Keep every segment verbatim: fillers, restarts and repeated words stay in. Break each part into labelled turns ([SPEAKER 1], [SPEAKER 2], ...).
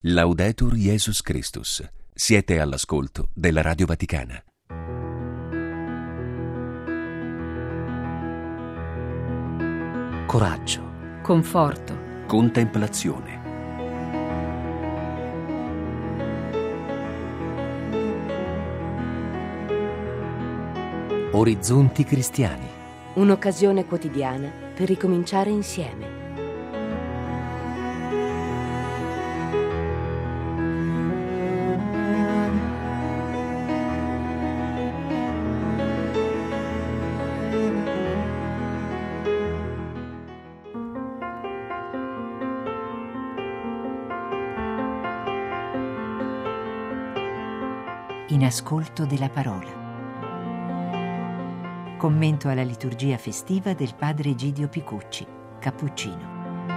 [SPEAKER 1] Laudetur Jesus Christus. Siete all'ascolto della Radio Vaticana.
[SPEAKER 2] Coraggio,
[SPEAKER 3] conforto,
[SPEAKER 1] contemplazione,
[SPEAKER 2] orizzonti cristiani.
[SPEAKER 3] un'occasione quotidiana per ricominciare insieme.
[SPEAKER 4] In ascolto della parola. Commento alla liturgia festiva del padre Egidio Picucci, cappuccino.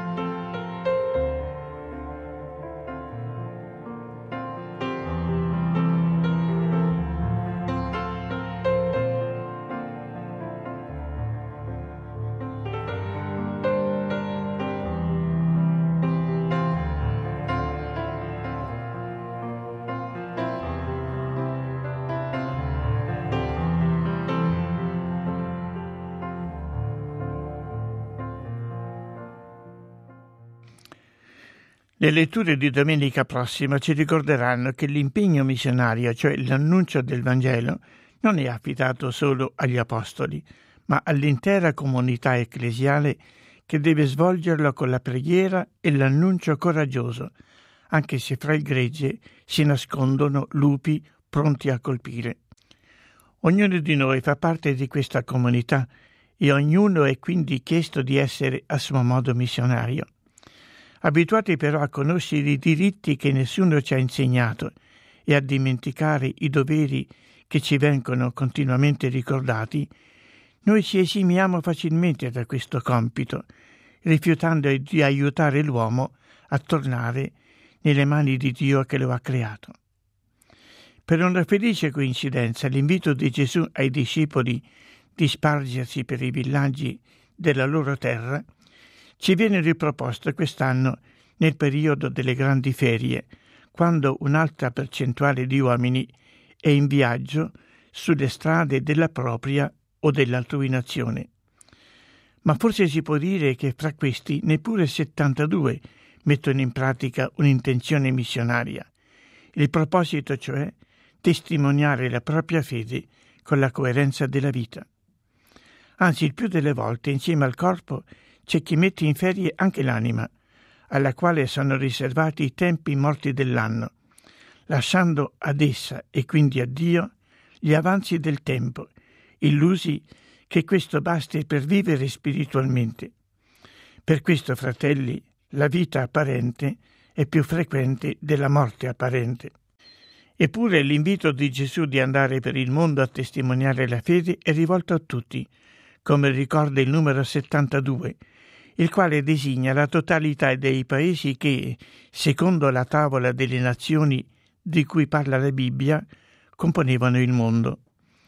[SPEAKER 5] Le letture di domenica prossima ci ricorderanno che l'impegno missionario, cioè l'annuncio del Vangelo, non è affidato solo agli apostoli, ma all'intera comunità ecclesiale che deve svolgerlo con la preghiera e l'annuncio coraggioso, anche se fra il gregge si nascondono lupi pronti a colpire. Ognuno di noi fa parte di questa comunità e ognuno è quindi chiesto di essere a suo modo missionario. Abituati però a conoscere i diritti che nessuno ci ha insegnato e a dimenticare i doveri che ci vengono continuamente ricordati, noi ci esimiamo facilmente da questo compito, rifiutando di aiutare l'uomo a tornare nelle mani di Dio che lo ha creato. Per una felice coincidenza, l'invito di Gesù ai discepoli di spargersi per i villaggi della loro terra ci viene riproposto quest'anno nel periodo delle grandi ferie, quando un'alta percentuale di uomini è in viaggio sulle strade della propria o dell'altrui nazione. Ma forse si può dire che fra questi neppure settantadue mettono in pratica un'intenzione missionaria. Il proposito, cioè, testimoniare la propria fede con la coerenza della vita. Anzi, il più delle volte, insieme al corpo, c'è chi mette in ferie anche l'anima, alla quale sono riservati i tempi morti dell'anno, lasciando ad essa e quindi a Dio gli avanzi del tempo, illusi che questo basti per vivere spiritualmente. Per questo, fratelli, la vita apparente è più frequente della morte apparente. Eppure l'invito di Gesù di andare per il mondo a testimoniare la fede è rivolto a tutti, come ricorda il numero settantadue, il quale designa la totalità dei paesi che, secondo la tavola delle nazioni di cui parla la Bibbia, componevano il mondo.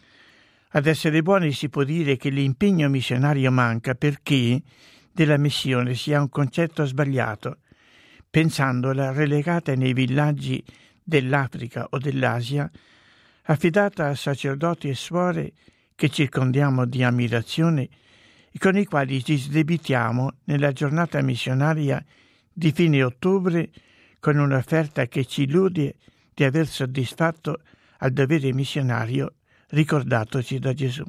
[SPEAKER 5] Ad essere buoni si può dire che l'impegno missionario manca perché della missione si ha un concetto sbagliato, pensandola relegata nei villaggi dell'Africa o dell'Asia, affidata a sacerdoti e suore che circondiamo di ammirazione e con i quali ci sdebitiamo nella giornata missionaria di fine ottobre con un'offerta che ci illude di aver soddisfatto al dovere missionario ricordatoci da Gesù.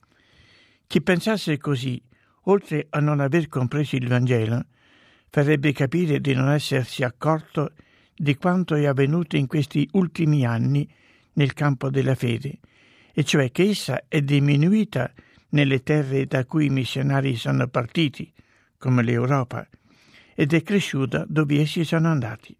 [SPEAKER 5] Chi pensasse così, oltre a non aver compreso il Vangelo, farebbe capire di non essersi accorto di quanto è avvenuto in questi ultimi anni nel campo della fede, e cioè che essa è diminuita nelle terre da cui i missionari sono partiti, come l'Europa, ed è cresciuta dove essi sono andati.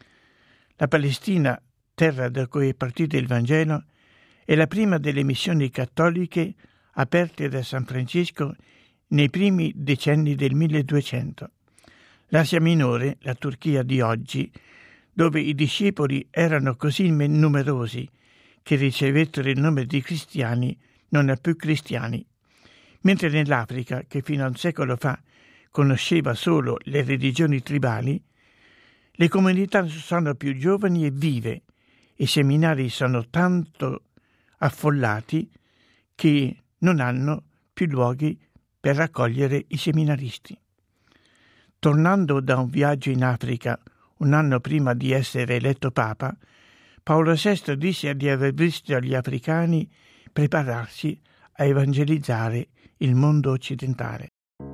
[SPEAKER 5] La Palestina, terra da cui è partito il Vangelo, è la prima delle missioni cattoliche aperte da San Francesco nei primi decenni del milleduecento. L'Asia Minore, la Turchia di oggi, dove i discepoli erano così numerosi che ricevettero il nome di cristiani, non ha più cristiani, mentre nell'Africa, che fino a un secolo fa conosceva solo le religioni tribali, Le comunità sono più giovani e vive, i seminari sono tanto affollati che non hanno più luoghi per raccogliere i seminaristi. Tornando da un viaggio in Africa un anno prima di essere eletto Papa, Paolo sesto disse di aver visto gli africani prepararsi a evangelizzare il mondo occidentale.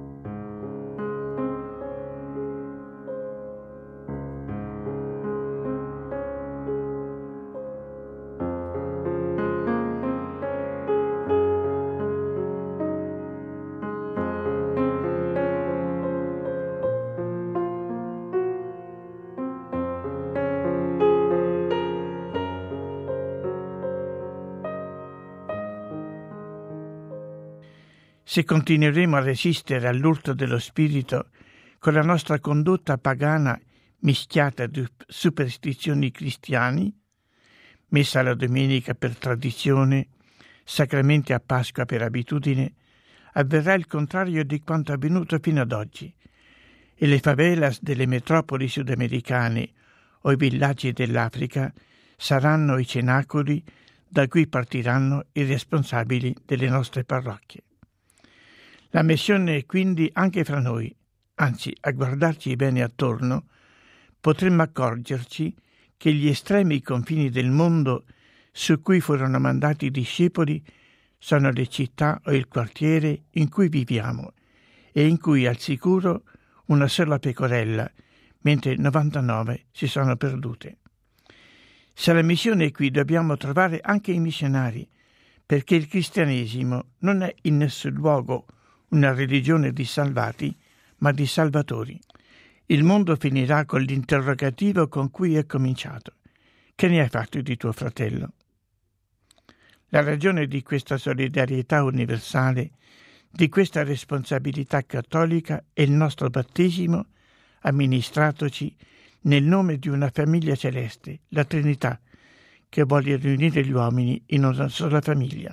[SPEAKER 5] Se continueremo a resistere all'urto dello spirito con la nostra condotta pagana mischiata di superstizioni cristiane, messa alla domenica per tradizione, sacramenti a Pasqua per abitudine, avverrà il contrario di quanto avvenuto fino ad oggi, e le favelas delle metropoli sudamericane o i villaggi dell'Africa saranno i cenacoli da cui partiranno i responsabili delle nostre parrocchie. La missione è quindi anche fra noi, anzi, a guardarci bene attorno, potremmo accorgerci che gli estremi confini del mondo su cui furono mandati i discepoli sono le città o il quartiere in cui viviamo e in cui al sicuro una sola pecorella, mentre novantanove si sono perdute. Se la missione è qui, dobbiamo trovare anche i missionari, perché il cristianesimo non è in nessun luogo una religione di salvati, ma di salvatori. Il mondo finirà con l'interrogativo con cui è cominciato. Che ne hai fatto di tuo fratello? La ragione di questa solidarietà universale, di questa responsabilità cattolica, è il nostro battesimo amministratoci nel nome di una famiglia celeste, la Trinità, che vuole riunire gli uomini in una sola famiglia.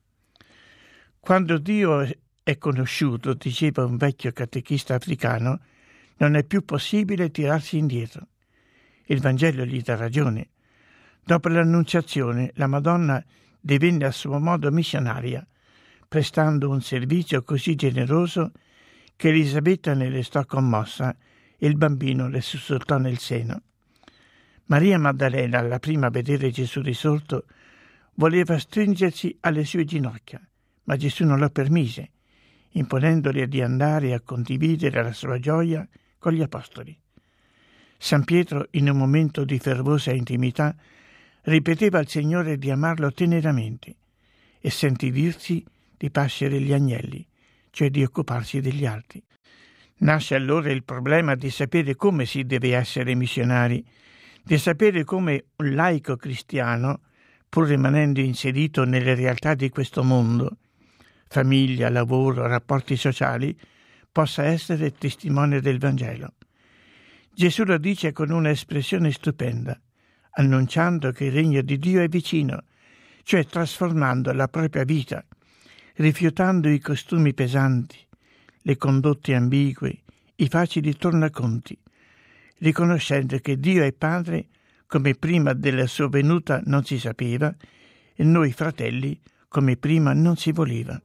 [SPEAKER 5] Quando Dio è conosciuto, diceva un vecchio catechista africano, non è più possibile tirarsi indietro. Il Vangelo gli dà ragione. Dopo l'Annunciazione, la Madonna divenne a suo modo missionaria, prestando un servizio così generoso che Elisabetta ne restò commossa e il bambino le sussultò nel seno. Maria Maddalena, la prima a vedere Gesù risorto, voleva stringersi alle sue ginocchia, ma Gesù non lo permise, imponendole di andare a condividere la sua gioia con gli apostoli. San Pietro, in un momento di fervosa intimità, ripeteva al Signore di amarlo teneramente e sentì dirsi di pascere gli agnelli, cioè di occuparsi degli altri. Nasce allora il problema di sapere come si deve essere missionari, di sapere come un laico cristiano, pur rimanendo inserito nelle realtà di questo mondo, famiglia, lavoro, rapporti sociali, possa essere testimone del Vangelo. Gesù lo dice con una espressione stupenda, annunciando che il regno di Dio è vicino, cioè trasformando la propria vita, rifiutando i costumi pesanti, le condotte ambigue, i facili tornaconti, riconoscendo che Dio è Padre come prima della sua venuta non si sapeva e noi fratelli come prima non si voleva.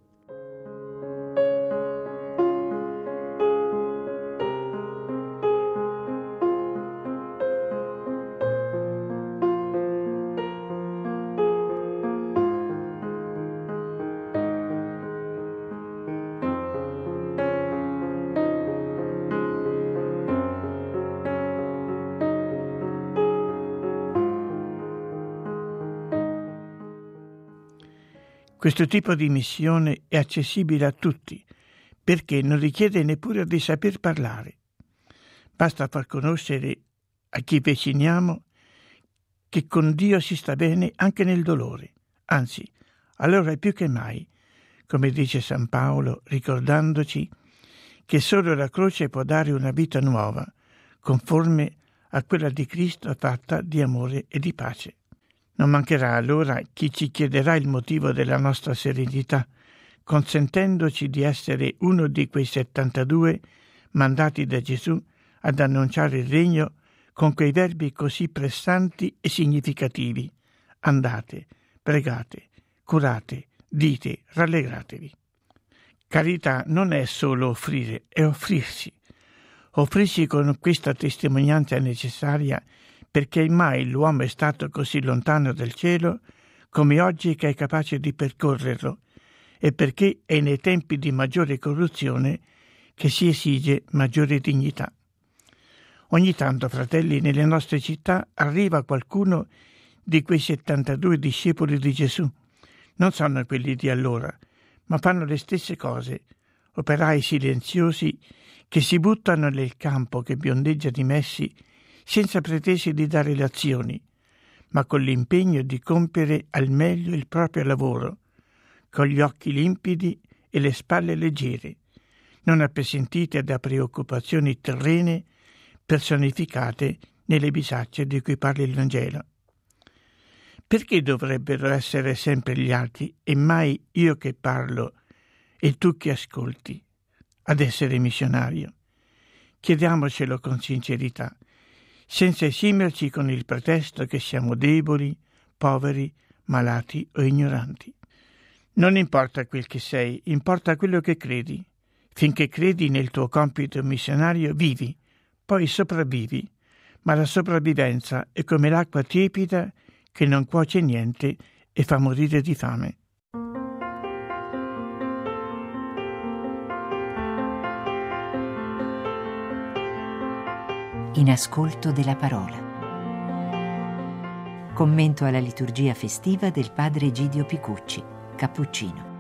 [SPEAKER 5] Questo tipo di missione è accessibile a tutti, perché non richiede neppure di saper parlare. Basta far conoscere a chi viciniamo che con Dio si sta bene anche nel dolore. Anzi, allora più che mai, come dice San Paolo, ricordandoci che solo la croce può dare una vita nuova, conforme a quella di Cristo fatta di amore e di pace. Non mancherà allora chi ci chiederà il motivo della nostra serenità, consentendoci di essere uno di quei settantadue mandati da Gesù ad annunciare il regno con quei verbi così pressanti e significativi: andate, pregate, curate, dite, rallegratevi. Carità non è solo offrire, è offrirsi. Offrirsi con questa testimonianza necessaria, perché mai l'uomo è stato così lontano dal cielo come oggi che è capace di percorrerlo, e perché è nei tempi di maggiore corruzione che si esige maggiore dignità. Ogni tanto, fratelli, nelle nostre città arriva qualcuno di quei settantadue discepoli di Gesù. Non sono quelli di allora, ma fanno le stesse cose, operai silenziosi che si buttano nel campo che biondeggia di messi senza pretese di dare lezioni, ma con l'impegno di compiere al meglio il proprio lavoro, con gli occhi limpidi e le spalle leggere, non appesantite da preoccupazioni terrene personificate nelle bisacce di cui parla il Vangelo. Perché dovrebbero essere sempre gli altri e mai io che parlo e tu che ascolti ad essere missionario? Chiediamocelo con sincerità, senza esimerci con il pretesto che siamo deboli, poveri, malati o ignoranti. Non importa quel che sei, importa quello che credi. Finché credi nel tuo compito missionario, vivi, poi sopravvivi, ma la sopravvivenza è come l'acqua tiepida che non cuoce niente e fa morire di fame.
[SPEAKER 4] In ascolto della parola. Commento alla liturgia festiva del padre Egidio Picucci, cappuccino.